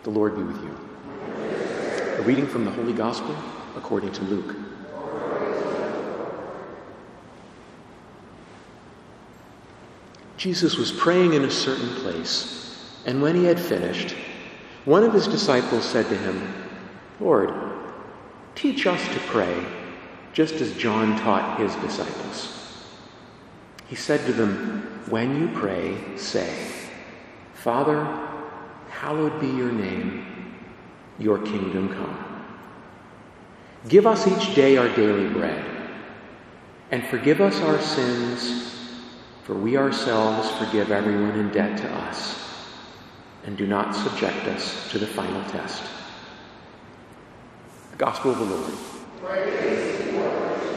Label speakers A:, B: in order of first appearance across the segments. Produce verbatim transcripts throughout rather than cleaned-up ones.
A: The Lord be with you. A reading from the Holy Gospel according to Luke. Jesus was praying in a certain place, and when he had finished, one of his disciples said to him, "Lord, teach us to pray, just as John taught his disciples." He said to them, "When you pray, say, 'Father, hallowed be your name, your kingdom come. Give us each day our daily bread, and forgive us our sins, for we ourselves forgive everyone in debt to us, and do not subject us to the final test." The Gospel of the Lord.
B: Praise to you, Lord.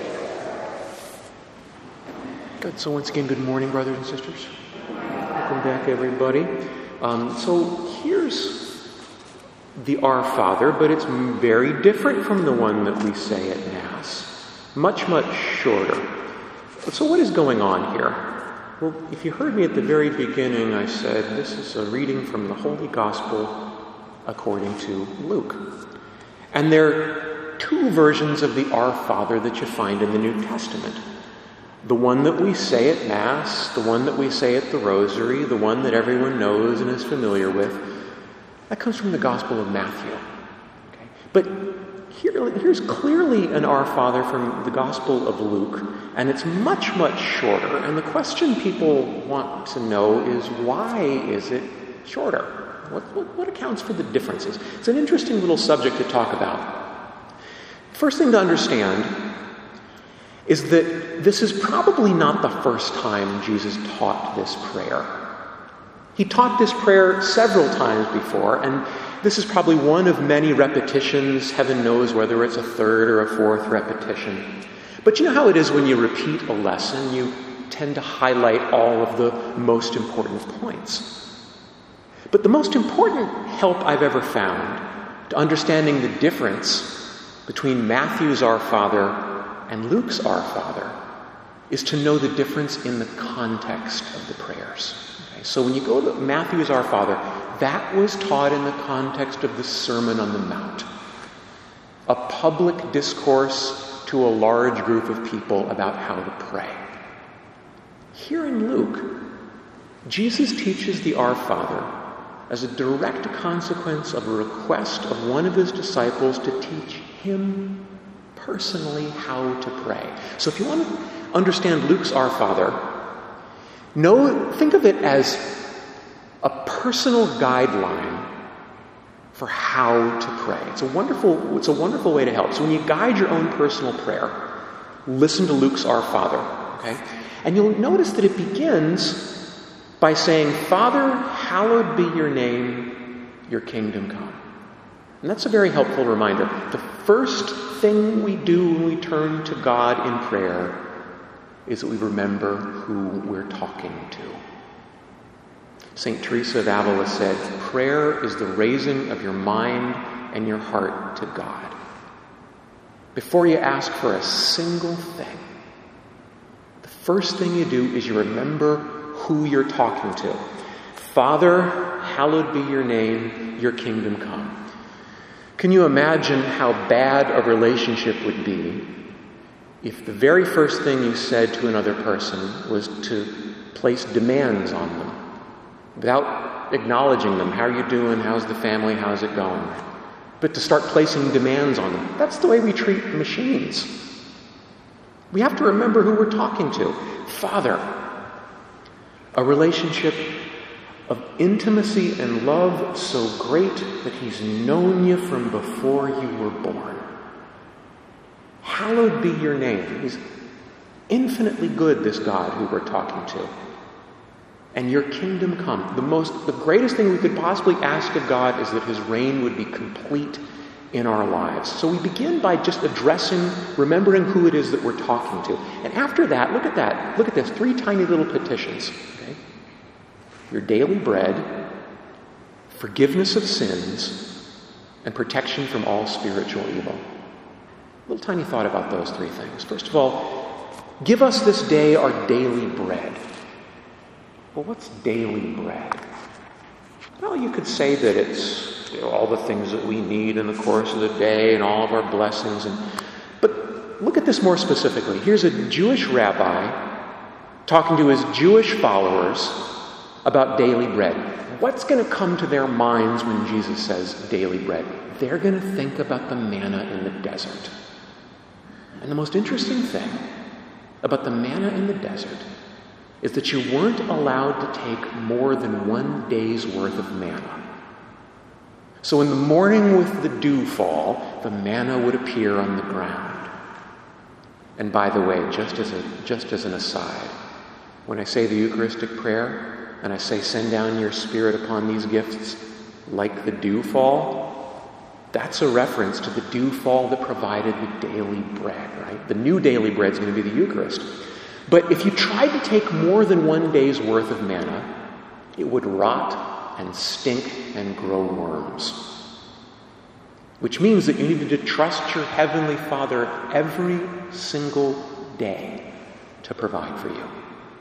A: Good. So once again, good morning, brothers and sisters. Welcome back, everybody. Um, so here's the Our Father, but it's very different from the one that we say at Mass. Much, much shorter. So what is going on here? Well, if you heard me at the very beginning, I said this is a reading from the Holy Gospel according to Luke. And there are two versions of the Our Father that you find in the New Testament. The one that we say at Mass, the one that we say at the Rosary, the one that everyone knows and is familiar with, that comes from the Gospel of Matthew. Okay? But here, here's clearly an Our Father from the Gospel of Luke, and it's much, much shorter. And the question people want to know is, why is it shorter? What, what, what accounts for the differences? It's an interesting little subject to talk about. First thing to understand is that this is probably not the first time Jesus taught this prayer. He taught this prayer several times before, and this is probably one of many repetitions. Heaven knows whether it's a third or a fourth repetition. But you know how it is when you repeat a lesson, you tend to highlight all of the most important points. But the most important help I've ever found to understanding the difference between Matthew's Our Father and Luke's Our Father is to know the difference in the context of the prayers. Okay? So when you go to Matthew's Our Father, that was taught in the context of the Sermon on the Mount, a public discourse to a large group of people about how to pray. Here in Luke, Jesus teaches the Our Father as a direct consequence of a request of one of his disciples to teach him personally how to pray. So if you want to understand Luke's Our Father, know, think of it as a personal guideline for how to pray. It's a wonderful, it's a wonderful way to help. So when you guide your own personal prayer, listen to Luke's Our Father, okay? And you'll notice that it begins by saying, "Father, hallowed be your name, your kingdom come." And that's a very helpful reminder. The first thing we do when we turn to God in prayer is that we remember who we're talking to. Saint Teresa of Avila said, "Prayer is the raising of your mind and your heart to God." Before you ask for a single thing, the first thing you do is you remember who you're talking to. "Father, hallowed be your name, your kingdom come." Can you imagine how bad a relationship would be if the very first thing you said to another person was to place demands on them without acknowledging them? How are you doing? How's the family? How's it going? But to start placing demands on them. That's the way we treat machines. We have to remember who we're talking to. Father. A relationship of intimacy and love so great that he's known you from before you were born. Hallowed be your name. He's infinitely good, this God who we're talking to. And your kingdom come. The most, the greatest thing we could possibly ask of God is that his reign would be complete in our lives. So we begin by just addressing, remembering who it is that we're talking to. And after that, look at that. Look at this. Three tiny little petitions. Okay? Your daily bread, forgiveness of sins, and protection from all spiritual evil. A little tiny thought about those three things. First of all, give us this day our daily bread. Well, what's daily bread? Well, you could say that it's you know, all the things that we need in the course of the day and all of our blessings. And but look at this more specifically. Here's a Jewish rabbi talking to his Jewish followers about daily bread. What's going to come to their minds when Jesus says daily bread? They're going to think about the manna in the desert. And the most interesting thing about the manna in the desert is that you weren't allowed to take more than one day's worth of manna. So in the morning with the dewfall, the manna would appear on the ground. And by the way, just as a just as an aside, when I say the Eucharistic prayer and I say send down your Spirit upon these gifts like the dewfall, that's a reference to the dewfall that provided the daily bread, right? The new daily bread is going to be the Eucharist. But if you tried to take more than one day's worth of manna, it would rot and stink and grow worms. Which means that you needed to trust your Heavenly Father every single day to provide for you.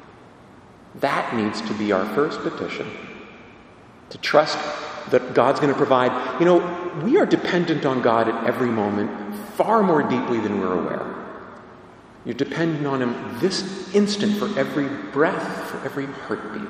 A: That needs to be our first petition. To trust that God's going to provide. You know, we are dependent on God at every moment far more deeply than we're aware. You're dependent on Him this instant for every breath, for every heartbeat.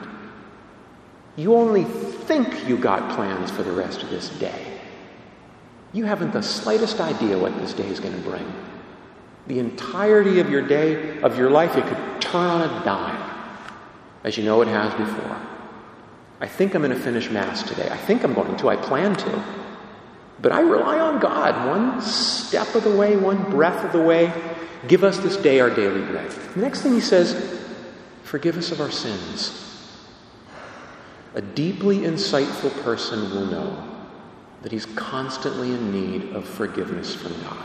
A: You only think you got plans for the rest of this day. You haven't the slightest idea what this day is going to bring. The entirety of your day, of your life, it could turn on a dime, as you know it has before. I think I'm going to finish Mass today. I think I'm going to. I plan to. But I rely on God one step of the way, one breath of the way. Give us this day our daily bread. The next thing he says, forgive us of our sins. A deeply insightful person will know that he's constantly in need of forgiveness from God.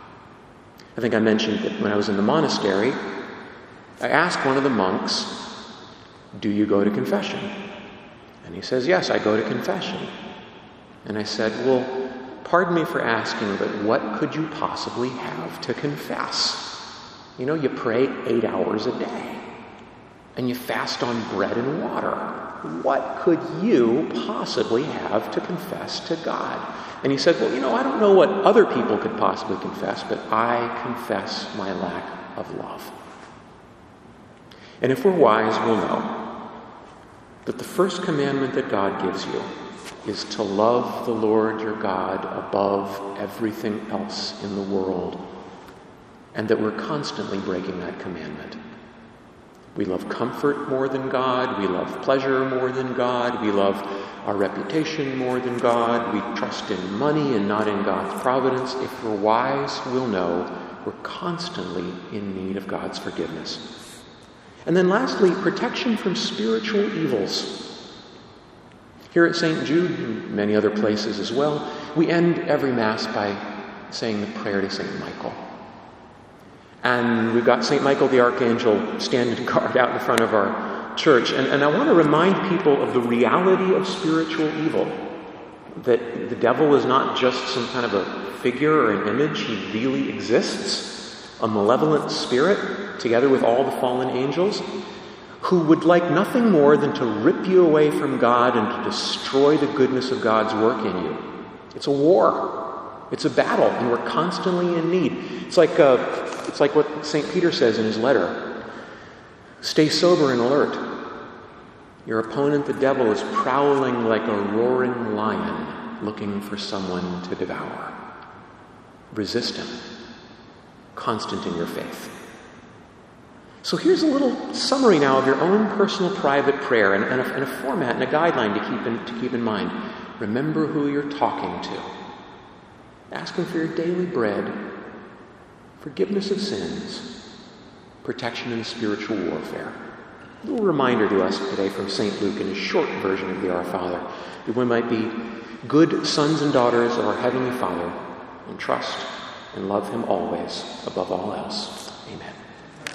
A: I think I mentioned that when I was in the monastery, I asked one of the monks, do you go to confession? And he says, yes, I go to confession. And I said, well, pardon me for asking, but what could you possibly have to confess? You know, you pray eight hours a day, and you fast on bread and water. What could you possibly have to confess to God? And he said, well, you know, I don't know what other people could possibly confess, but I confess my lack of love. And if we're wise, we'll know that the first commandment that God gives you is to love the Lord your God above everything else in the world, and that we're constantly breaking that commandment. We love comfort more than God. We love pleasure more than God. We love our reputation more than God. We trust in money and not in God's providence. If we're wise, we'll know we're constantly in need of God's forgiveness. And then lastly, protection from spiritual evils. Here at Saint Jude, and many other places as well, we end every Mass by saying the prayer to Saint Michael. And we've got Saint Michael the Archangel standing guard out in front of our church. And, and I want to remind people of the reality of spiritual evil. That the devil is not just some kind of a figure or an image. He really exists. A malevolent spirit, together with all the fallen angels, who would like nothing more than to rip you away from God and to destroy the goodness of God's work in you. It's a war. It's a battle, and we're constantly in need. It's like uh, it's like what Saint Peter says in his letter. Stay sober and alert. Your opponent, the devil, is prowling like a roaring lion looking for someone to devour. Resist him. Constant in your faith. So here's a little summary now of your own personal private prayer and, and, a, and a format and a guideline to keep in, to keep in mind. Remember who you're talking to. Ask him for your daily bread, forgiveness of sins, protection in spiritual warfare. A little reminder to us today from Saint Luke in his short version of the Our Father, that we might be good sons and daughters of our Heavenly Father and trust and love Him always above all else. Amen.